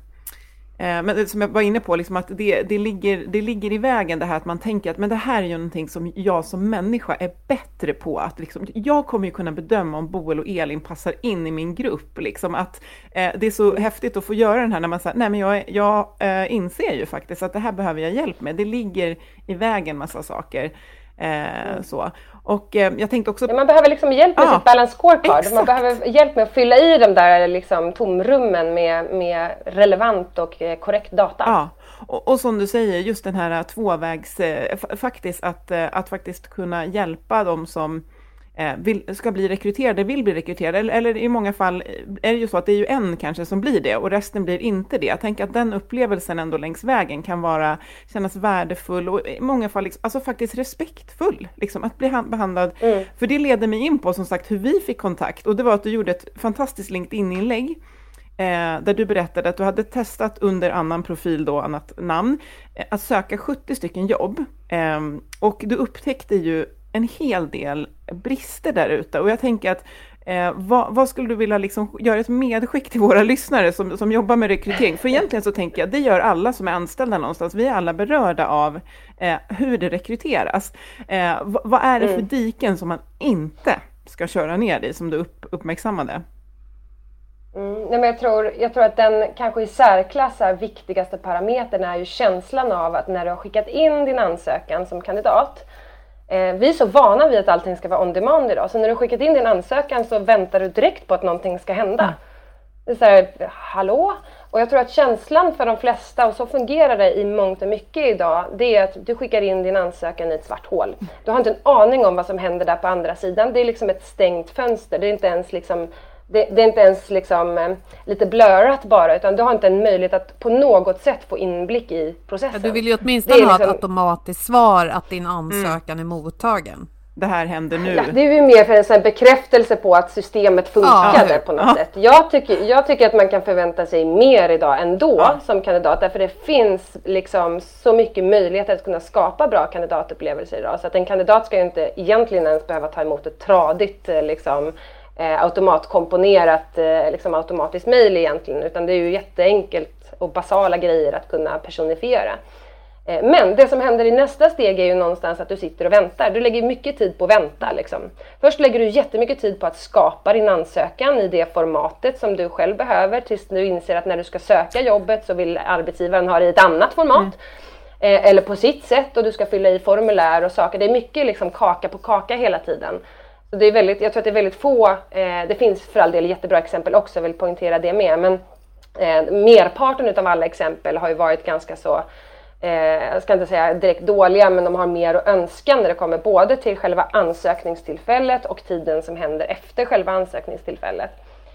S2: men som jag var inne på, liksom att det, det, ligger, det ligger i vägen det här att man tänker att men det här är ju någonting som jag som människa är bättre på. Att liksom, jag kommer ju kunna bedöma om Boel och Elin passar in i min grupp. Liksom, att eh, det är så häftigt att få göra den här när man säger, nej men jag, jag äh, inser ju faktiskt att det här behöver jag hjälp med. Det ligger i vägen massa saker. Eh, mm. så. Och eh, jag tänkte också...
S3: Ja, man behöver liksom hjälp med ah, sitt balance scorecard. Exakt. Man behöver hjälp med att fylla i de där liksom, tomrummen med, med relevant och eh, korrekt data.
S2: Ja, och, och som du säger, just den här tvåvägs... Eh, f- faktiskt att, eh, att faktiskt kunna hjälpa dem som eh, vill, ska bli rekryterade, vill bli rekryterade. Eller, eller i många fall är det ju så att det är ju en kanske som blir det och resten blir inte det. Jag tänker att den upplevelsen ändå längs vägen kan vara, kännas värdefull och i många fall liksom, alltså faktiskt respektfull. Liksom, att bli behandlad. Mm. För det leder mig in på som sagt hur vi fick kontakt. Och det var att du gjorde ett fantastiskt LinkedIn-inlägg eh, där du berättade att du hade testat under annan profil då, annat namn, eh, att söka sjuttio stycken jobb. Eh, och du upptäckte ju en hel del brister där ute. Och jag tänker att eh, vad, vad skulle du vilja liksom göra ett medskick till våra lyssnare som, som jobbar med rekrytering? För egentligen så tänker jag, det gör alla som är anställda någonstans. Vi är alla berörda av eh, hur det rekryteras. Eh, vad, vad är det för diken som man inte ska köra ner i, som du upp, uppmärksammade?
S3: Mm, nej men jag, tror, jag tror att den kanske i särklass viktigaste parametern är ju känslan av att när du har skickat in din ansökan som kandidat. Eh, vi är så vana vid att allting ska vara on demand idag. Så när du har skickat in din ansökan så väntar du direkt på att någonting ska hända. Mm. Det är så här, hallå? Och jag tror att känslan för de flesta, och så fungerar det i mångt och mycket idag, det är att du skickar in din ansökan i ett svart hål. Du har inte en aning om vad som händer där på andra sidan. Det är liksom ett stängt fönster. Det är inte ens liksom... Det, det är inte ens liksom, eh, lite blurrat bara, utan du har inte en möjlighet att på något sätt få inblick i processen.
S1: Ja, du vill ju åtminstone
S3: liksom...
S1: ha ett automatiskt svar att din ansökan mm. är mottagen.
S2: Det här händer nu.
S3: Ja, det är ju mer för en sån bekräftelse på att systemet funkade ja. på något ja. sätt. Jag tycker, jag tycker att man kan förvänta sig mer idag ändå ja. som kandidat. Därför det finns liksom så mycket möjligheter att kunna skapa bra kandidatupplevelser idag. Så att en kandidat ska ju inte egentligen ens behöva ta emot ett tradigt liksom, Eh, automatkomponerat eh, liksom automatiskt mejl egentligen, utan det är ju jätteenkelt och basala grejer att kunna personifiera. Eh, men det som händer i nästa steg är ju någonstans att du sitter och väntar. Du lägger mycket tid på att vänta. Liksom. Först lägger du jättemycket tid på att skapa din ansökan i det formatet som du själv behöver, tills du inser att när du ska söka jobbet så vill arbetsgivaren ha det i ett annat format. Mm. Eh, eller på sitt sätt, och du ska fylla i formulär och saker. Det är mycket liksom kaka på kaka hela tiden. Så det är väldigt, jag tror att det är väldigt få, eh, det finns för all del jättebra exempel också, jag vill poängtera det med, men eh, merparten av alla exempel har ju varit ganska så, eh, jag ska inte säga direkt dåliga, men de har mer att önska när det kommer både till själva ansökningstillfället och tiden som händer efter själva ansökningstillfället.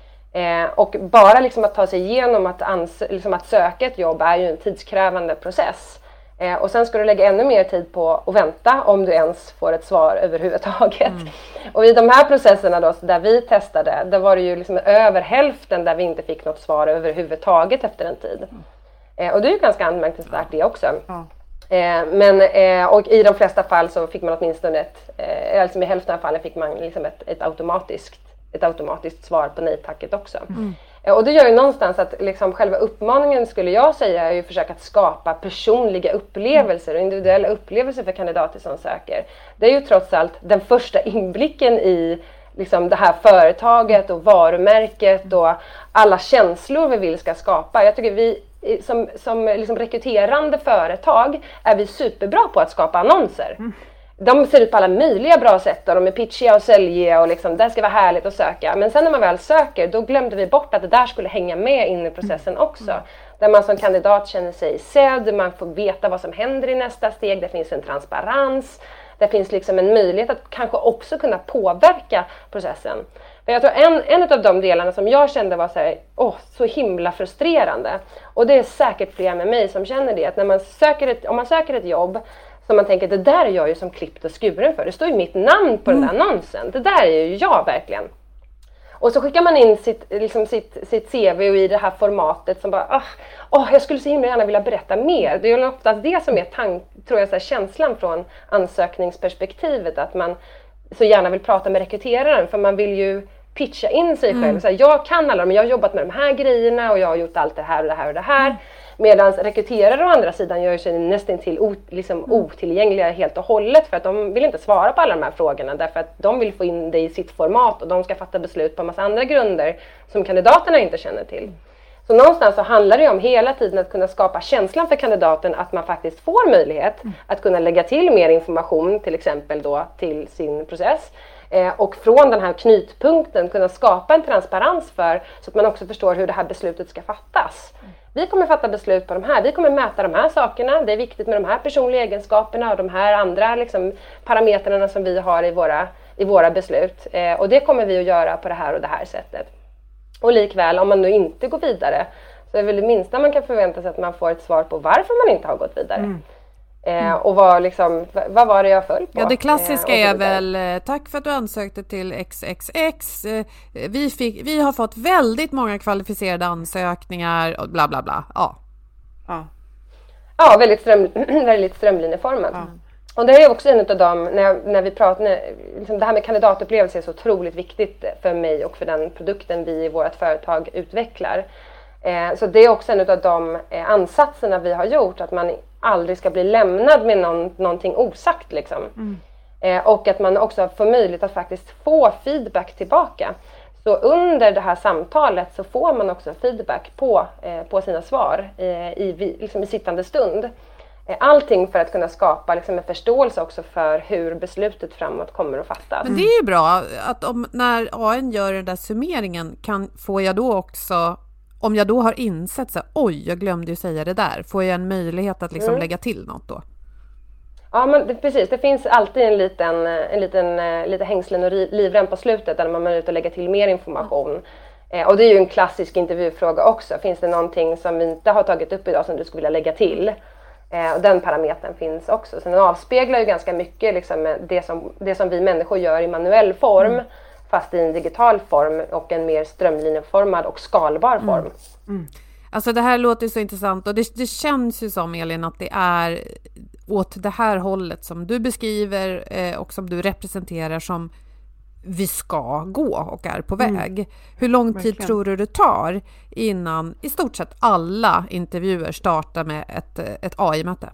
S3: Eh, och bara liksom att ta sig igenom att, ans- liksom att söka ett jobb är ju en tidskrävande process. Eh, och sen ska du lägga ännu mer tid på att vänta om du ens får ett svar överhuvudtaget. Mm. Och i de här processerna då, där vi testade, där var det ju liksom över hälften där vi inte fick något svar överhuvudtaget efter en tid. Mm. Eh, och det är ju ganska anmärkningsvärt det också.
S2: Ja.
S3: Eh, men, eh, och i de flesta fall så fick man åtminstone ett, eh, alltså i hälften av fallen fick man liksom ett, ett, automatiskt, ett automatiskt svar på nej-tacket också. Mm. Eh, och det gör ju någonstans att liksom själva uppmaningen, skulle jag säga, är ju att försöka att skapa personliga upplevelser och individuella upplevelser för kandidater som söker. Det är ju trots allt den första inblicken i liksom det här företaget och varumärket och alla känslor vi vill ska skapa. Jag tycker vi som, som liksom rekryterande företag är vi superbra på att skapa annonser. Mm. De ser ut på alla möjliga bra sätt och de är pitchiga och säljiga och liksom, det ska vara härligt att söka. Men sen när man väl söker, då glömde vi bort att det där skulle hänga med in i processen också. Mm. Där man som kandidat känner sig sedd, man får veta vad som händer i nästa steg, det finns en transparens. Det finns liksom en möjlighet att kanske också kunna påverka processen. För jag tror en, en av de delarna som jag kände var så här, åh, så himla frustrerande. Och det är säkert fler med mig som känner det. Att när man söker ett, om man söker ett jobb som man tänker, det där är jag ju som klippt och skuren för. Det står ju mitt namn på mm. den där annonsen. Det där är ju jag verkligen. Och så skickar man in sitt, liksom sitt, sitt C V och i det här formatet som bara, åh, oh, jag skulle så himla gärna vilja berätta mer. Det är ju oftast det som är tank, tror jag, så här, känslan från ansökningsperspektivet. Att man så gärna vill prata med rekryteraren, för man vill ju pitcha in sig själv. Mm. Så här, jag kan alla dem, jag har jobbat med de här grejerna och jag har gjort allt det här och det här och det här. Mm. Medan rekryterare å andra sidan gör sig nästan till ot, liksom mm. otillgängliga helt och hållet, för att de vill inte svara på alla de här frågorna, därför att de vill få in det i sitt format och de ska fatta beslut på en massa andra grunder som kandidaterna inte känner till. Så någonstans så handlar det om hela tiden att kunna skapa känslan för kandidaten att man faktiskt får möjlighet mm. att kunna lägga till mer information, till exempel då till sin process. Eh, och från den här knytpunkten kunna skapa en transparens för, så att man också förstår hur det här beslutet ska fattas. Mm. Vi kommer fatta beslut på de här, vi kommer mäta de här sakerna, det är viktigt med de här personliga egenskaperna och de här andra liksom, parametrarna som vi har i våra, i våra beslut. Eh, och det kommer vi att göra på det här och det här sättet. Och likväl, om man nu inte går vidare, så är väl det minsta man kan förvänta sig att man får ett svar på varför man inte har gått vidare. Mm. Mm. Eh, och vad, liksom, vad var det jag föll på?
S1: Ja, det klassiska eh, är väl, tack för att du ansökte till X X X. Eh, vi, fick, vi har fått väldigt många kvalificerade ansökningar och bla bla bla. Ja,
S3: ja. ja väldigt, ström, väldigt strömlinjeformat. Ja. Och det är också en av dem, när, när vi pratar, när, liksom det här med kandidatupplevelse är så otroligt viktigt för mig och för den produkten vi i vårt företag utvecklar. Eh, så det är också en av de eh, ansatserna vi har gjort, att man aldrig ska bli lämnad med någon, någonting osagt. Liksom. Mm. Eh, och att man också får möjlighet att faktiskt få feedback tillbaka. Så under det här samtalet så får man också feedback på, eh, på sina svar eh, i, liksom i sittande stund. Allting för att kunna skapa liksom en förståelse också för hur beslutet framåt kommer att fattas.
S1: Men det är ju bra att om, när A N gör den där summeringen, kan, får jag då också, om jag då har insett så, oj, jag glömde ju säga det där, får jag en möjlighet att liksom mm. lägga till något då?
S3: Ja, men det, precis. Det finns alltid en liten, en liten lite hängslen och livrem på slutet där man har möjlighet att lägga till mer information. Mm. Eh, och det är ju en klassisk intervjufråga också. Finns det någonting som vi inte har tagit upp idag som du skulle vilja lägga till? Och den parametern finns också. Så den avspeglar ju ganska mycket liksom det, som, det som vi människor gör i manuell form, mm. fast i en digital form och en mer strömlinjeformad och skalbar form. Mm.
S1: Mm. Alltså det här låter så intressant och det, det känns ju som, Elin, att det är åt det här hållet som du beskriver eh, och som du representerar som vi ska gå och är på väg. Mm. Hur lång tid Verkligen. tror du det tar innan i stort sett alla intervjuer startar med ett, ett A I-möte?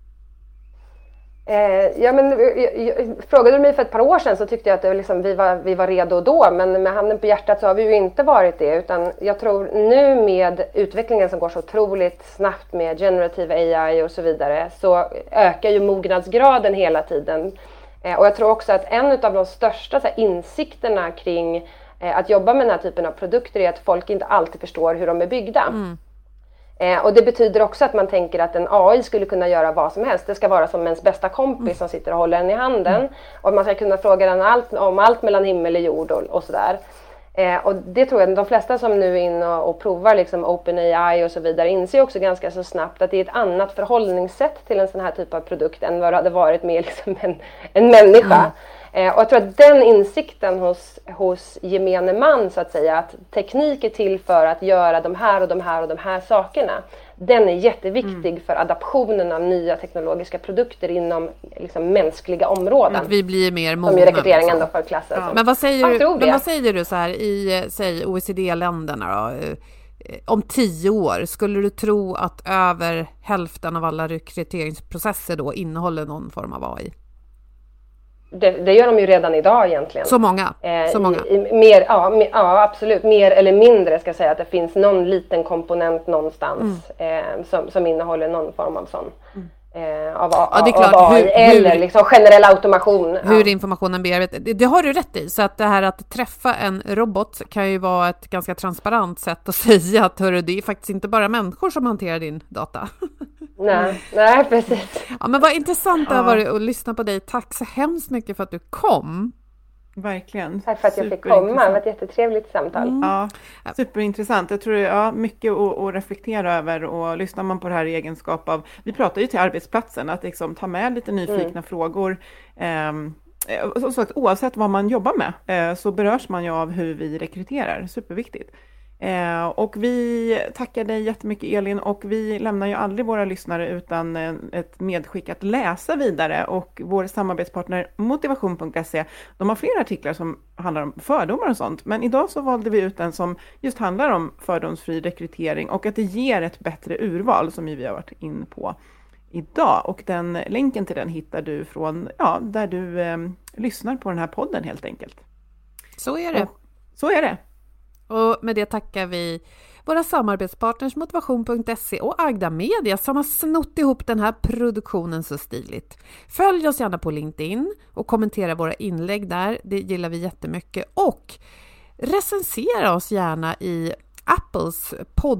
S3: Eh, ja, men, jag, jag, frågade du mig för ett par år sedan så tyckte jag att det, liksom, vi, var, vi var redo då, men med handen på hjärtat så har vi ju inte varit det, utan jag tror nu med utvecklingen som går så otroligt snabbt med generative A I och så vidare, så ökar ju mognadsgraden hela tiden. Och jag tror också att en av de största så här, insikterna kring eh, att jobba med den här typen av produkter är att folk inte alltid förstår hur de är byggda. Mm. Eh, och det betyder också att man tänker att en A I skulle kunna göra vad som helst. Det ska vara som ens bästa kompis mm. som sitter och håller en i handen. Mm. Och man ska kunna fråga den allt, om allt mellan himmel och jord och, och sådär. Eh, och det tror jag de flesta som nu är inne och, och provar liksom OpenAI och så vidare inser också ganska så snabbt att det är ett annat förhållningssätt till en sån här typ av produkt än vad det hade varit med liksom en, en människa. Eh, och jag tror att den insikten hos, hos gemene man, så att säga, att teknik är till för att göra de här och de här och de här sakerna, den är jätteviktig mm. för adaptionen av nya teknologiska produkter inom liksom, mänskliga områden.
S1: Att vi blir mer mogna.
S3: Som ju rekryteringen då för klasser.
S1: Ja. Men vad säger du, men vad säger du så här i säg, O E C D-länderna då? Om tio år, skulle du tro att över hälften av alla rekryteringsprocesser då innehåller någon form av A I?
S3: Det, det gör de ju redan idag egentligen.
S1: Så många?
S3: Eh,
S1: så många.
S3: I, i, mer, ja, mer, ja, absolut. Mer eller mindre ska jag säga att det finns någon liten komponent någonstans mm. eh, som, som innehåller någon form av sån. Mm. Eh, av, ja, det är klart. Av A I, hur, eller hur, liksom generell automation.
S1: Hur ja. informationen bearbetas. Det, det har du rätt i. Så att det här att träffa en robot kan ju vara ett ganska transparent sätt att säga att hörru, det är faktiskt inte bara människor som hanterar din data.
S3: Nej, nej, precis.
S1: Ja, men vad intressant det har varit att lyssna på dig. Tack så hemskt mycket för att du kom.
S2: Verkligen.
S3: Tack för att jag fick komma. Det var ett jättetrevligt samtal.
S2: Mm. Ja, superintressant. Jag tror det är ja, mycket att, att reflektera över, och lyssnar man på det här i egenskap av, vi pratar ju till arbetsplatsen, att liksom ta med lite nyfikna mm. frågor. Ehm, som sagt, oavsett vad man jobbar med eh, så berörs man ju av hur vi rekryterar. Superviktigt. Eh, och vi tackar dig jättemycket, Elin, och vi lämnar ju aldrig våra lyssnare utan eh, ett medskick att läsa vidare, och vår samarbetspartner motivation punkt se, de har flera artiklar som handlar om fördomar och sånt, men idag så valde vi ut en som just handlar om fördomsfri rekrytering och att det ger ett bättre urval, som vi har varit in på idag, och den länken till den hittar du från ja, där du eh, lyssnar på den här podden helt enkelt.
S1: Så är det.
S2: Och, så är det.
S1: Och med det tackar vi våra samarbetspartners motivation punkt se och Agda Media som har snott ihop den här produktionen så stiligt. Följ oss gärna på LinkedIn och kommentera våra inlägg där, det gillar vi jättemycket. Och recensera oss gärna i Apples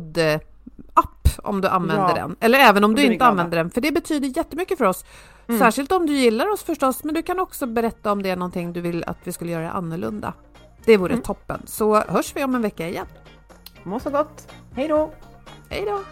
S1: poddapp om du använder ja. den. Eller även om du inte använder den, för det betyder jättemycket för oss. Mm. Särskilt om du gillar oss förstås, men du kan också berätta om det är någonting du vill att vi skulle göra annorlunda. Det vore mm. toppen. Så hörs vi om en vecka igen.
S2: Må så gott. Hej då.
S1: Hej då.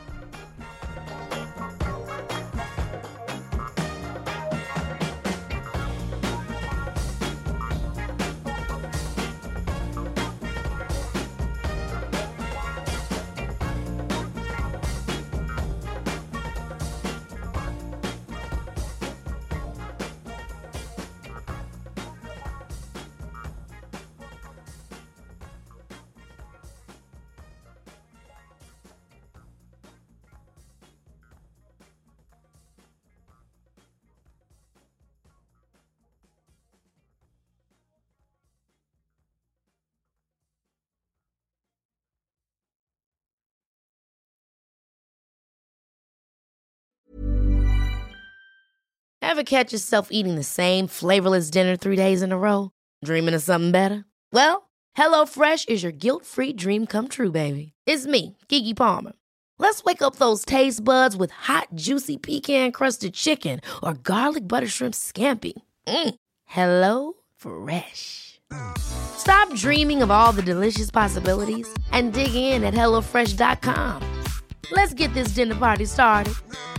S4: Ever catch yourself eating the same flavorless dinner three days in a row? Dreaming of something better? Well, HelloFresh is your guilt-free dream come true, baby. It's me, Keke Palmer. Let's wake up those taste buds with hot, juicy pecan-crusted chicken or garlic butter shrimp scampi. Mm. Hello Fresh. Stop dreaming of all the delicious possibilities and dig in at hello fresh dot com. Let's get this dinner party started.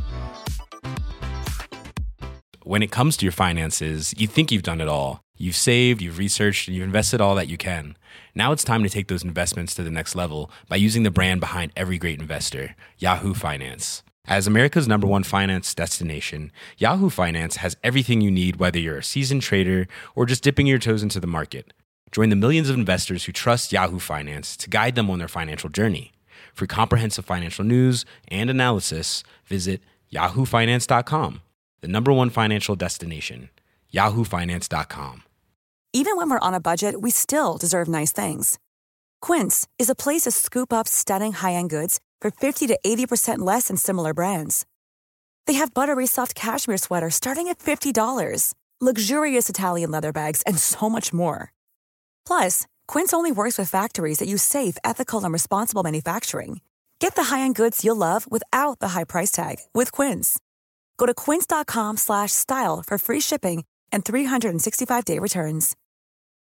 S7: When it comes to your finances, you think you've done it all. You've saved, you've researched, and you've invested all that you can. Now it's time to take those investments to the next level by using the brand behind every great investor, Yahoo Finance. As America's number one finance destination, Yahoo Finance has everything you need, whether you're a seasoned trader or just dipping your toes into the market. Join the millions of investors who trust Yahoo Finance to guide them on their financial journey. For comprehensive financial news and analysis, visit yahoo finance dot com. The number one financial destination, yahoo finance dot com.
S8: Even when we're on a budget, we still deserve nice things. Quince is a place to scoop up stunning high-end goods for fifty to eighty percent less than similar brands. They have buttery soft cashmere sweaters starting at fifty dollars, luxurious Italian leather bags, and so much more. Plus, Quince only works with factories that use safe, ethical, and responsible manufacturing. Get the high-end goods you'll love without the high price tag with Quince. Go to quince dot com slash style for free shipping and three sixty-five day returns.